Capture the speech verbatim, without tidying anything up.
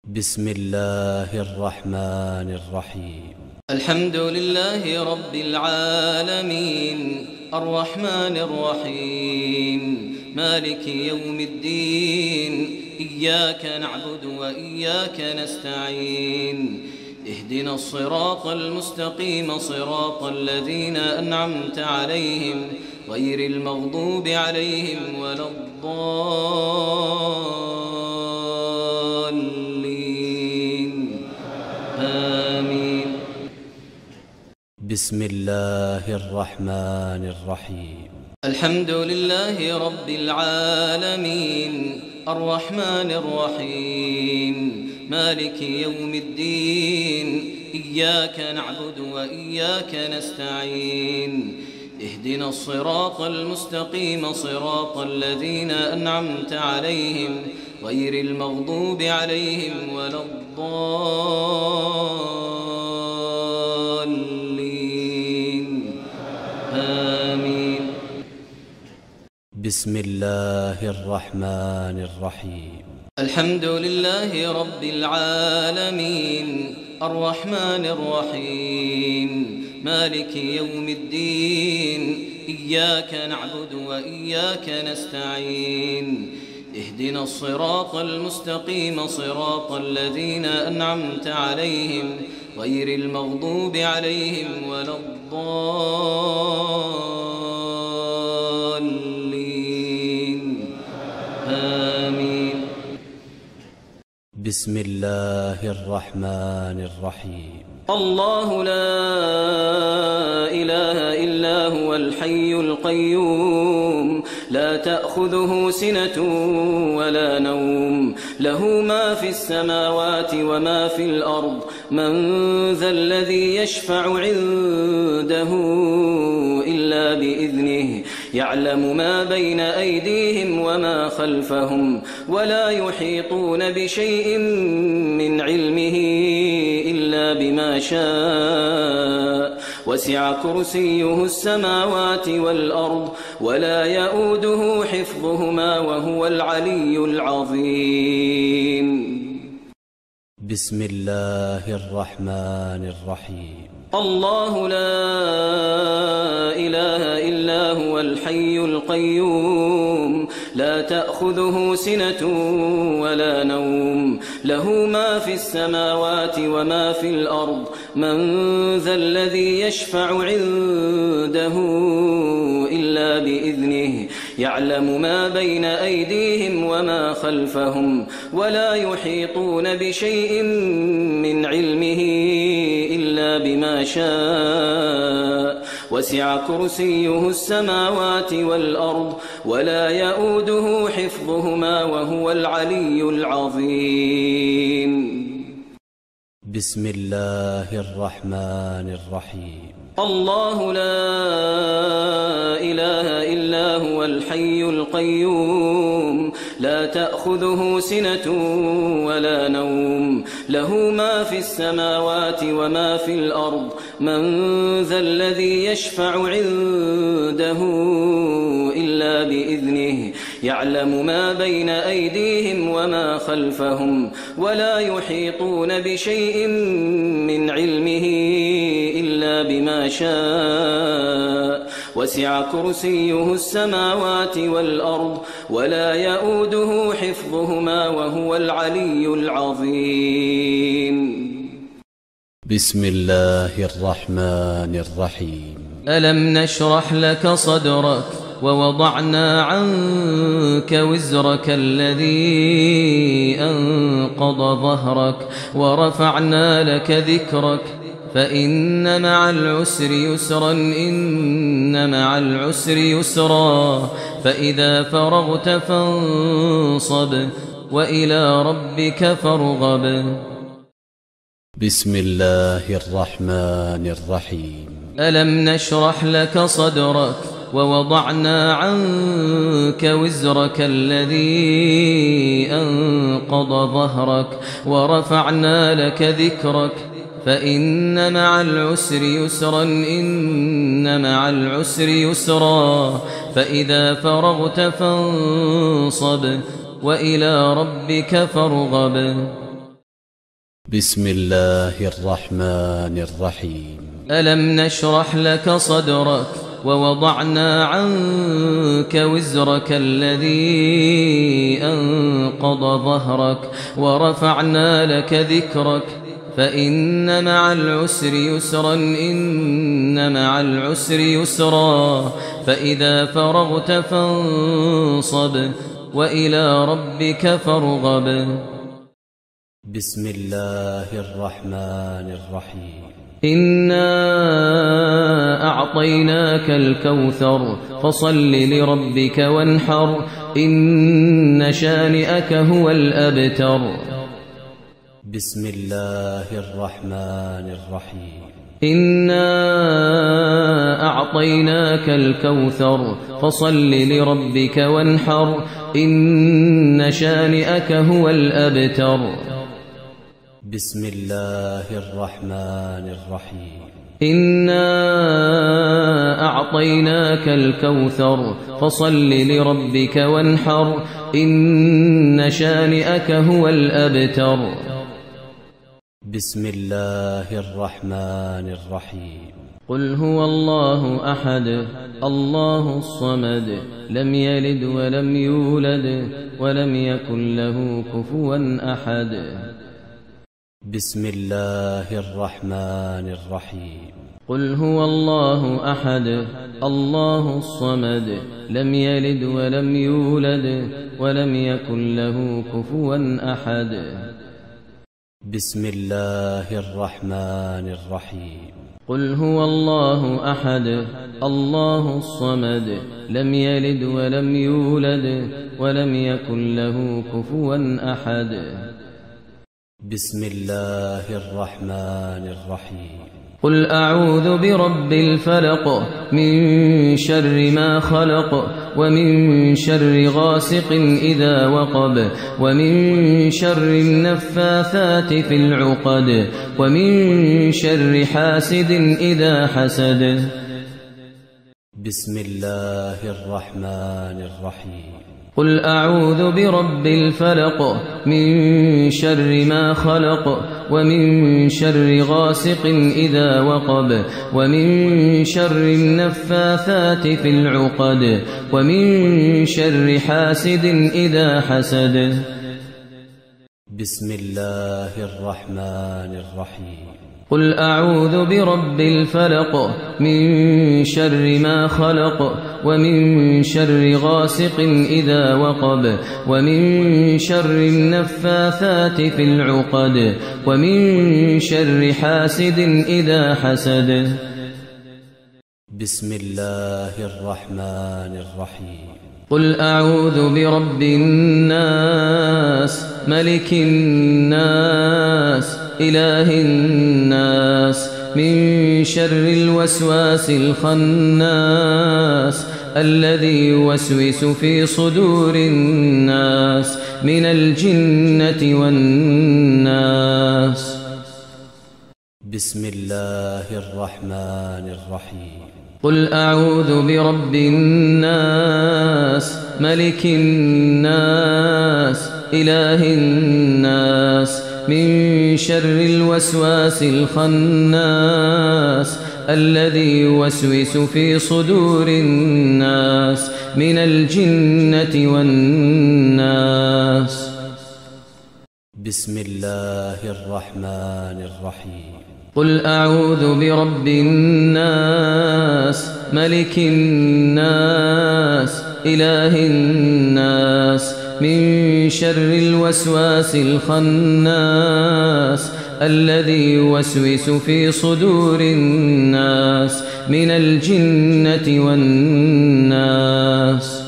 بسم الله الرحمن الرحيم. الحمد لله رب العالمين الرحمن الرحيم مالك يوم الدين إياك نعبد وإياك نستعين اهدنا الصراط المستقيم صراط الذين أنعمت عليهم غير المغضوب عليهم ولا الضالين آمين. بسم الله الرحمن الرحيم. الحمد لله رب العالمين الرحمن الرحيم مالك يوم الدين إياك نعبد وإياك نستعين اهدنا الصراط المستقيم صراط الذين أنعمت عليهم غير المغضوب عليهم ولا الضالين آمين. بسم الله الرحمن الرحيم. الحمد لله رب العالمين الرحمن الرحيم مالك يوم الدين إياك نعبد وإياك نستعين اهدنا الصراط المستقيم صراط الذين أنعمت عليهم غير المغضوب عليهم ولا الضالين آمين. بسم الله الرحمن الرحيم. الله لا إله إلا هو الحي القيوم لا تأخذه سنة ولا نوم له ما في السماوات وما في الأرض من ذا الذي يشفع عنده إلا بإذنه يعلم ما بين أيديهم وما خلفهم ولا يحيطون بشيء من علمه إلا بما شاء وسع كرسيه السماوات والأرض ولا يؤوده حفظهما وهو العلي العظيم. بسم الله الرحمن الرحيم. الله لا إله إلا هو الحي القيوم لا تأخذه سنة ولا نوم له ما في السماوات وما في الأرض من ذا الذي يشفع عنده إلا بإذنه يعلم ما بين أيديهم وما خلفهم ولا يحيطون بشيء من علمه إلا بما شاء وسع كرسيه السماوات والأرض ولا يؤوده حفظهما وهو العلي العظيم. بسم الله الرحمن الرحيم. الله لا إله إلا هو الحي القيوم لا تأخذه سنة ولا نوم له ما في السماوات وما في الأرض من ذا الذي يشفع عنده إلا بإذنه يعلم ما بين أيديهم وما خلفهم ولا يحيطون بشيء من علمه إلا بما شاء وسع كرسيه السماوات والأرض ولا يؤوده حفظهما وهو العلي العظيم. بسم الله الرحمن الرحيم. ألم نشرح لك صدرك ووضعنا عنك وزرك الذي أنقض ظهرك ورفعنا لك ذكرك فإن مع العسر يسرا إن مع العسر يسرا فإذا فرغت فانصب وإلى ربك فارغب. بسم الله الرحمن الرحيم. ألم نشرح لك صدرك ووضعنا عنك وزرك الذي أنقض ظهرك ورفعنا لك ذكرك فإن مع العسر يسرا إن مع العسر يسرا فإذا فرغت فانصب وإلى ربك فارغب. بسم الله الرحمن الرحيم ألم نشرح لك صدرك ووضعنا عنك وزرك الذي أنقض ظهرك ورفعنا لك ذكرك فإن مع العسر يسرا إن مع العسر يسرا فإذا فرغت فانصب وإلى ربك فارغب. بسم الله الرحمن الرحيم إنا أعطيناك الكوثر فصل لربك وانحر إن شانئك هو الأبتر. بسم الله الرحمن الرحيم إنا أعطيناك الكوثر فصل لربك وانحر إن شانئك هو الأبتر. بسم الله الرحمن الرحيم إنا أعطيناك الكوثر فصل لربك وانحر إن شانئك هو الأبتر. بسم الله الرحمن الرحيم قل هو الله أحد الله الصمد لم يلد ولم يولد ولم يكن له كفوا أحد. بسم الله الرحمن الرحيم قل هو الله أحد الله الصمد لم يلد ولم يولد ولم يكن له كفوا أحد. بسم الله الرحمن الرحيم قل هو الله أحد الله الصمد لم يلد ولم يولد ولم يكن له كفوا أحد. بسم الله الرحمن الرحيم قل أعوذ برب الفلق من شر ما خلق ومن شر غاسق إذا وقب ومن شر النفاثات في العقد ومن شر حاسد إذا حسد. بسم الله الرحمن الرحيم قل أعوذ برب الفلق من شر ما خلق ومن شر غاسق إذا وقب ومن شر النفاثات في العقد ومن شر حاسد إذا حسد. بسم الله الرحمن الرحيم قل أعوذ برب الفلق من شر ما خلق ومن شر غاسق إذا وقب ومن شر النفاثات في العقد ومن شر حاسد إذا حسد. بسم الله الرحمن الرحيم قل أعوذ برب الناس ملك الناس إله الناس من شر الوسواس الخناس الذي يوسوس في صدور الناس من الجنة والناس. بسم الله الرحمن الرحيم قل أعوذ برب الناس ملك الناس إله الناس من شر الوسواس الخناس الذي يوسوس في صدور الناس من الجنة والناس. بسم الله الرحمن الرحيم قل أعوذ برب الناس ملك الناس إله الناس من شر الوسواس الخناس الذي يوسوس في صدور الناس من الجنة والناس.